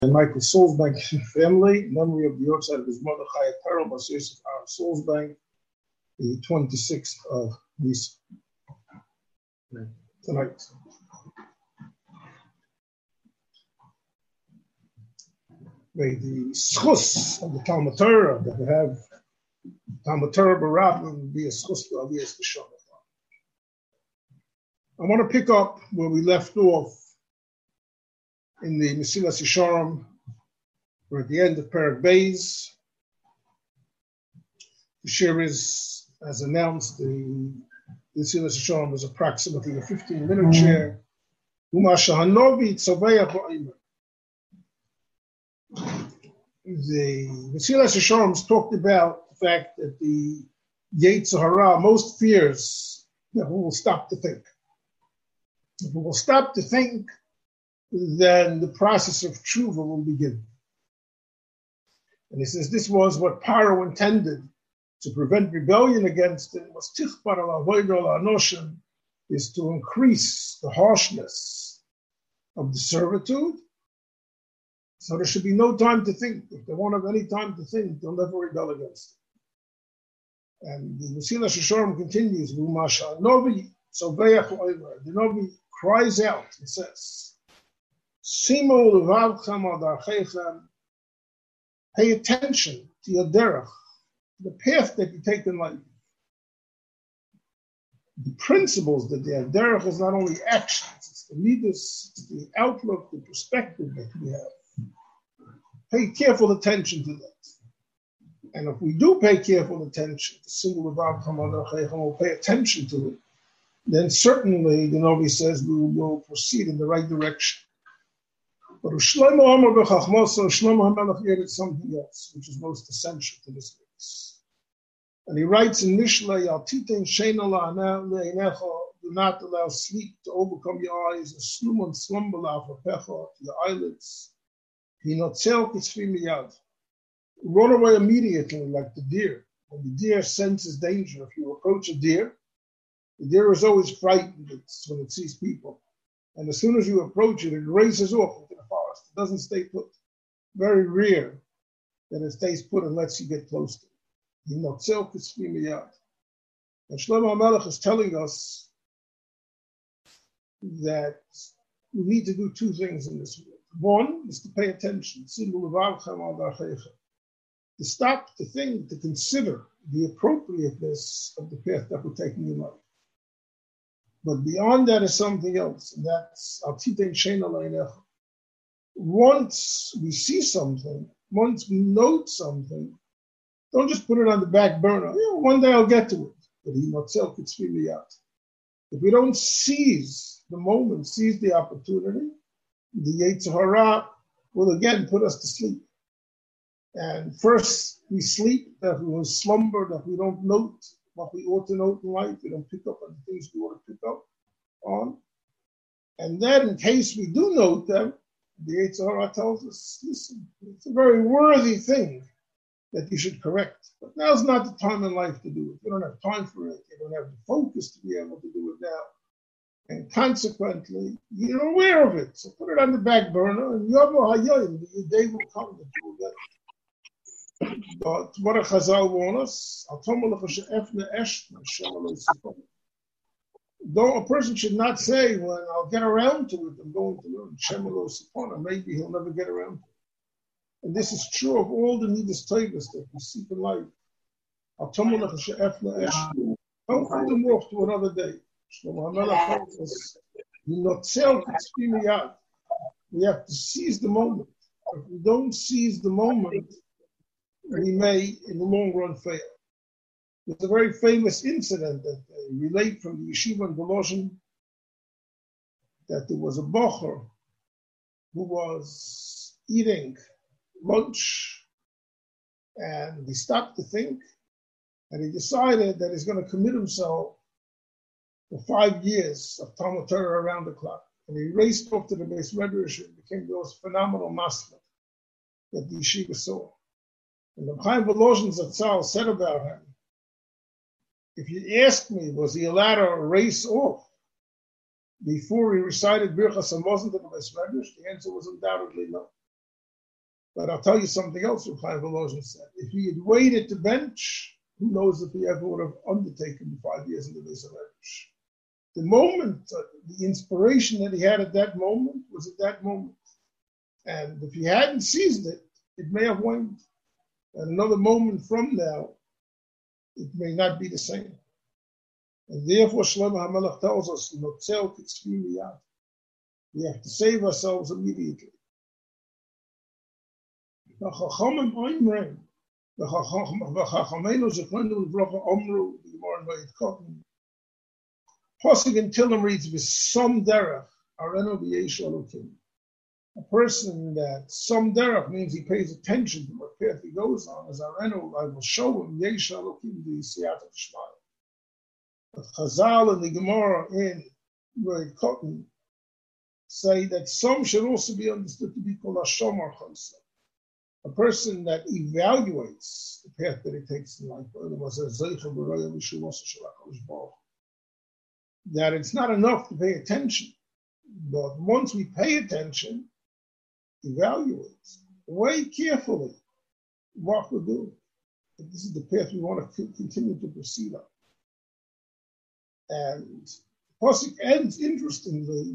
and Michael Solzbank family, memory of the outside of his mother, Chaya Perel, Bas Yosef Aaron Solzbank, the 26th of this tonight. May the schus of the Talmud Torah that we have, Talmud Torah B'Rabban, be a schus to Aliyas B'Shem. I want to pick up where we left off in the Mesilas Yesharim. We're at the end of Perek Beis. The shir is, as announced, the Mesilas Yesharim is approximately a 15-minute shir. The Mesilas Yesharim talked about the fact that the Yetzer Hara most fears that we will stop to think. If we will stop to think, then the process of tshuva will begin. And he says this was what Paro intended to prevent rebellion against him, was tichbar al avodah al anoshim, is to increase the harshness of the servitude. So there should be no time to think. If they won't have any time to think, they'll never rebel against it. And the Mesilas Yesharim continues, the Novi cries out and says, pay attention to your derech, the path that you take in life. The principles that they have. Derech is not only actions, it's the midas, it's the outlook, the perspective that we have. Pay careful attention to that. And if we do pay careful attention to single we'll pay attention to it, then certainly the Novi says we will proceed in the right direction. But Shlomo Amar b'Chachmoso, Shlomo HaMelech added something else, which is most essential to this case. And he writes in Mishlei, Al titein sheina le'einecha, do not allow sleep to overcome your eyes, a slum slumber la'afapecha, to your eyelids. Hinotzel kitzvi miyad. Run away immediately like the deer. When the deer senses danger, if you approach a deer, the deer is always frightened when it sees people. And as soon as you approach it, it races off into the forest. It doesn't stay put. Very rare that it stays put and lets you get close to it. And Shlomo HaMelech is telling us that we need to do two things in this world. One is to pay attention. To stop, to think, to consider the appropriateness of the path that we're taking in life. But beyond that is something else, and that's once we see something, once we note something, don't just put it on the back burner. One day I'll get to it. But if we don't seize the moment, seize the opportunity, the Yetzer Hara will again put us to sleep. And first we sleep, that we will slumber, that we don't note what we ought to note in life. We don't pick up on the things we ought to pick up on. And then in case we do note them, the Yetzer Hara tells us, listen, it's a very worthy thing that you should correct. But now's not the time in life to do it. You don't have time for it. You don't have the focus to be able to do it now. And consequently, you're aware of it. So put it on the back burner, and Yomo Hayoyim, the day will come that you will get it. But what a Chazal warns us, though a person should not say, when I'll get around to it, I'm going to learn Shemelo Sipona, maybe he'll never get around to it. And this is true of all the Midas Tovos that we seek in life. Don't put them off to another day. Shlomo HaMelech tells us, we have to seize the moment. If we don't seize the moment, we may, in the long run, fail. There's a very famous incident that they relate from the yeshiva in Volozhin, that there was a bocher who was eating lunch, and he stopped to think, and he decided that he's going to commit himself for 5 years of Talmud Torah around the clock. And he raced off to the Beis Medrash and became the most phenomenal master that the yeshiva saw. And the Chaim Volozhin Zatzal said about him, if you ask me, was he allowed to race off before he recited Birchas Hamazon to the Beis Medrash? The answer was undoubtedly no. But I'll tell you something else what Chaim Volozhin said. If he had waited to bench, who knows if he ever would have undertaken the 5 years in the Beis HaMedrash. The moment, the inspiration that he had at that moment was at that moment. And if he hadn't seized it, it may have waned. And another moment from now, it may not be the same. And therefore, Shlomo HaMelech tells us, we have to save ourselves immediately. The Chachamim Oimrein, the Chachamenu Zechonu L'Bracha Omru, the Gemara in Vayikotnim. Pasuk in Tillim reads, "V'som derech arenu v'yesh Elokim." A person that some derech means he pays attention to what path he goes on. As arenu, I will show him yesh Elokim the siyata d'shmaya. But Chazal and the Gemara in Vayikotnim say that some should also be understood to be called a shomar choseh. A person that evaluates the path that he takes in life, that it's not enough to pay attention, but once we pay attention, evaluate, weigh carefully what we're doing. This is the path we want to continue to proceed on. And the pasuk ends interestingly,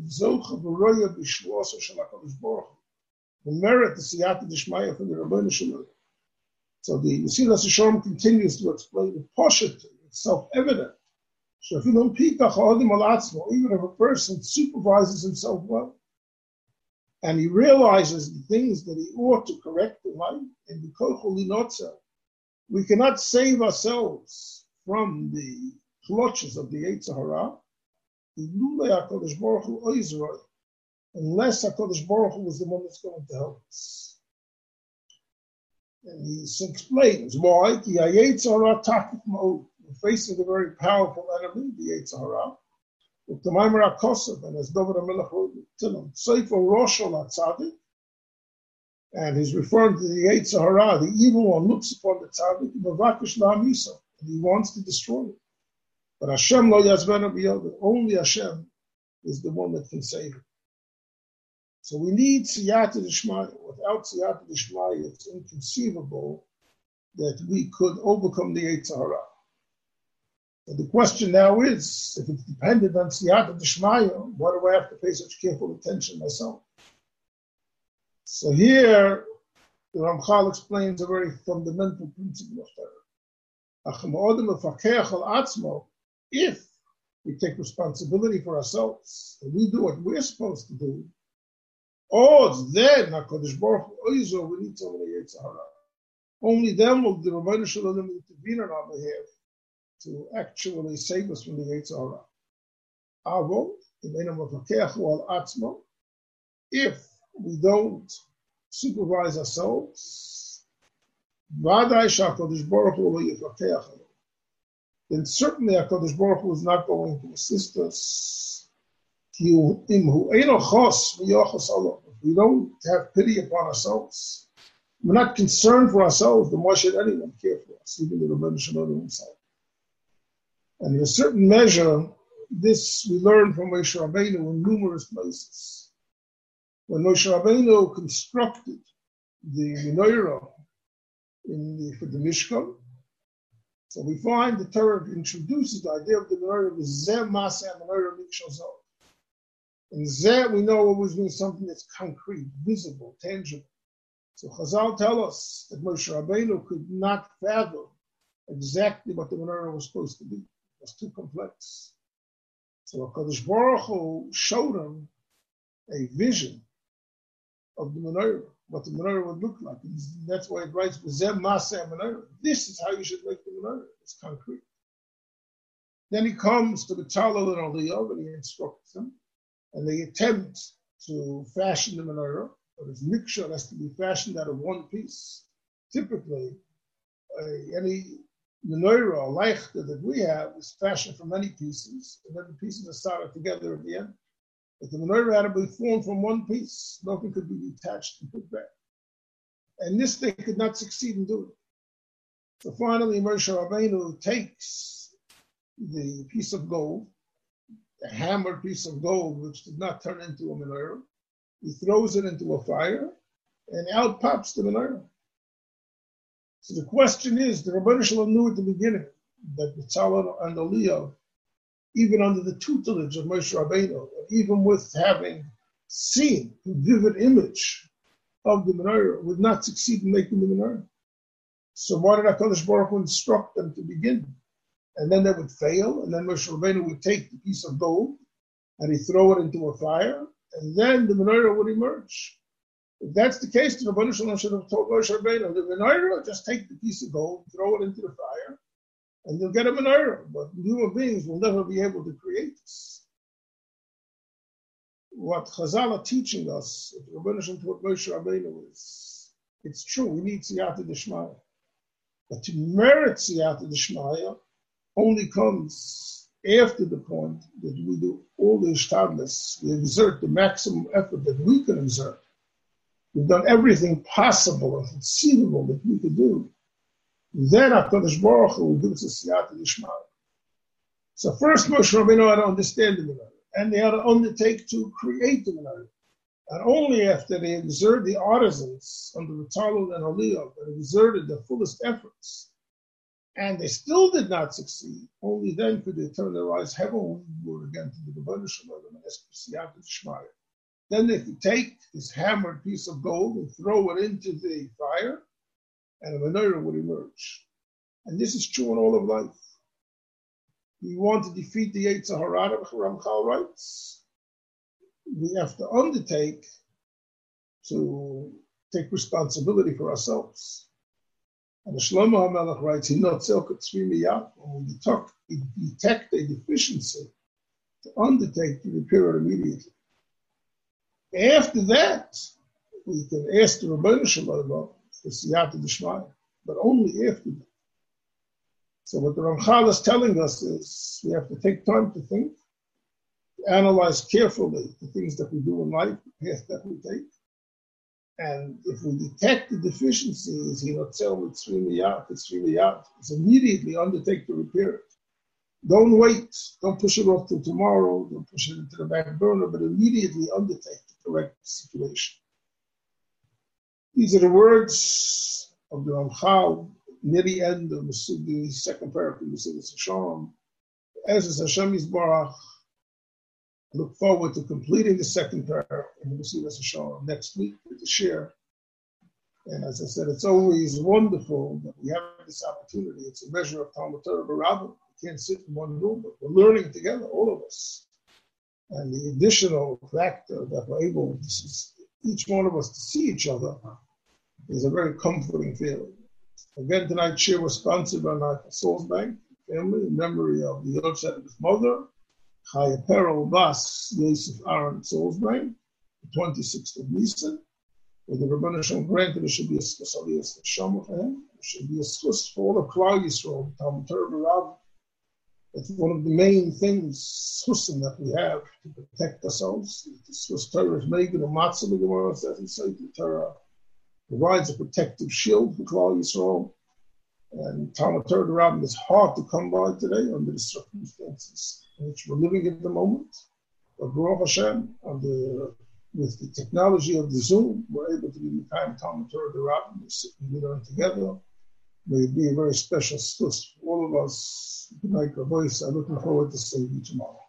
the merit, the siyata d'shmaya from the Rabbeinu Shalom. So the Mesilas Yesharim continues to explain the poshet, it's self-evident. Even if a person supervises himself well, and he realizes the things that he ought to correct in life, and we cannot save ourselves from the clutches of the Yetzer Hara, unless HaKadosh Baruch Hu was the one that's going to help us. And he explains why. We're facing a very powerful enemy, the Yetzer Hara. And as David HaMelech wrote in Tillim, Sefer Rosh HaTzadik, and he's referring to the Yetzer Hara, the evil one looks upon the Tzadik, and he wants to destroy it. But Hashem lo yazbenu b'yado, only Hashem is the one that can save it. So we need siyata d'shmaya. Without siyata d'shmaya, it's inconceivable that we could overcome the Yetzer Hara. And the question now is, if it's dependent on siyata d'shmaya, why do I have to pay such careful attention myself? So here, the Ramchal explains a very fundamental principle of Torah. If we take responsibility for ourselves and we do what we're supposed to do, then HaKadosh Baruch Hu Oizo, we need someone in Yetzer Hara. Only then will the Rabbeinu Shalom intervene on our behalf to actually save us from the Yetzer Hara. If we don't supervise ourselves, then certainly HaKadosh Baruch Hu is not going to assist us. If we don't have pity upon ourselves, we're not concerned for ourselves, then why should anyone care for us, even the Rebbeinu Shalom himself? And in a certain measure, this we learn from Moshe Rabbeinu in numerous places. When Moshe Rabbeinu constructed the menorah for the Mishkan, so we find the Torah introduces the idea of the menorah with Zeh Maseh Menorah Mikshal Zeh. And Zeh we know always means something that's concrete, visible, tangible. So Chazal tell us that Moshe Rabbeinu could not fathom exactly what the menorah was supposed to be. It was too complex. So HaKadosh Baruch Hu showed him a vision of the menorah, what the menorah would look like. And that's why it writes, Zeh Maseh Menorah. This is how you should make the menorah. It's concrete. Then he comes to the Betzalel and Eliyav and he instructs them. And they attempt to fashion the menorah, but its mixture has to be fashioned out of one piece. Typically, any menorah or leichter that we have is fashioned from many pieces, and then the pieces are soldered together at the end. But the menorah had to be formed from one piece. Nothing could be detached and put back. And this they could not succeed in doing. So finally, Moshe Rabbeinu takes the piece of gold, a hammered piece of gold, which did not turn into a menorah. He throws it into a fire, and out pops the menorah. So the question is, the Rebbeinu Shalom knew at the beginning that Betzalel and Aliyah, even under the tutelage of Moshe Rabbeinu, even with having seen a vivid image of the menorah, would not succeed in making the menorah. So why did HaKadosh Baruch Hu instruct them to begin? And then they would fail, and then Moshe Rabbeinu would take the piece of gold and he'd throw it into a fire, and then the menorah would emerge. If that's the case, the Rebbeinu Shalom should have told Moshe Rabbeinu, the menorah, just take the piece of gold, throw it into the fire, and you'll get a menorah. But human beings will never be able to create this. What Chazal are teaching us, the Rebbeinu Shalom taught Moshe Rabbeinu, is it's true, we need Siyata D'Shmaya. But to merit Siyata D'Shmaya only comes after the point that we do all the ishtadlis, we exert the maximum effort that we can exert. We've done everything possible and conceivable that we could do. Then HaKadosh Baruch Hu will give us a siyata d'shmaya. So first Moshe Rabbeinu had to understand the menorah, and they had to undertake to create the menorah. And only after they exerted, the artisans under Betzalel and Aliyah, that exerted their fullest efforts, and they still did not succeed, only then could they turn their eyes heavenward again to the Rebbeinu Shalom and ask for siyata d'shmaya. Then they could take this hammered piece of gold and throw it into the fire, and a menorah would emerge. And this is true in all of life. We want to defeat the Yetzer Hara, Ramchal writes. We have to undertake to take responsibility for ourselves. And the Shlomo HaMelech writes, when we detect a deficiency, to undertake to repair it immediately. After that, we can ask the Rebbeinu Shalom for Siyata D'Shmaya, but only after that. So what the Ramchal is telling us is we have to take time to think, to analyze carefully the things that we do in life, the path that we take. And if we detect the deficiencies, it's immediately undertake to repair it. Don't wait. Don't push it off till tomorrow. Don't push it into the back burner, but immediately undertake to correct the situation. These are the words of the Ramchal near the end of the second paragraph of the Mesilas Yesharim. As is Hashem Yisbarach, I look forward to completing the second paragraph in the Mesilas Yesharim next week with the share. And as I said, it's always wonderful that we have this opportunity. It's a measure of Talmud Torah B'Rabba. We can't sit in one room, but we're learning together, all of us. And the additional factor that we're able, each one of us, to see each other is a very comforting feeling. Again, tonight's share was sponsored by Michael Salzbank family in memory of the Yortzeit of his mother, Chaya Perel Bas Yosef Aaron Salzbank, the 26th of Nisan, where the Rebbeinu Shalom granted there should be a schus aliyas neshama for him. There should be a schus for all of Klal Yisrael, Talmud Torah B'Rabba. It's one of the main things, schusim, that we have to protect ourselves. The schus Torah is Megan and Matzah, the Gemara says in Sefer Torah, provides a protective shield for Klal Yisrael. And Talmud Torah B'Rabba is hard to come by today under the circumstances in which we're living at the moment. But Baruch Hashem, with the technology of the Zoom, we're able to be Mekayim Talmud Torah B'Rabba. We're sitting and learning together. May it be a very special schus for all of us. Good night, Rabbi. I'm looking forward to seeing you tomorrow.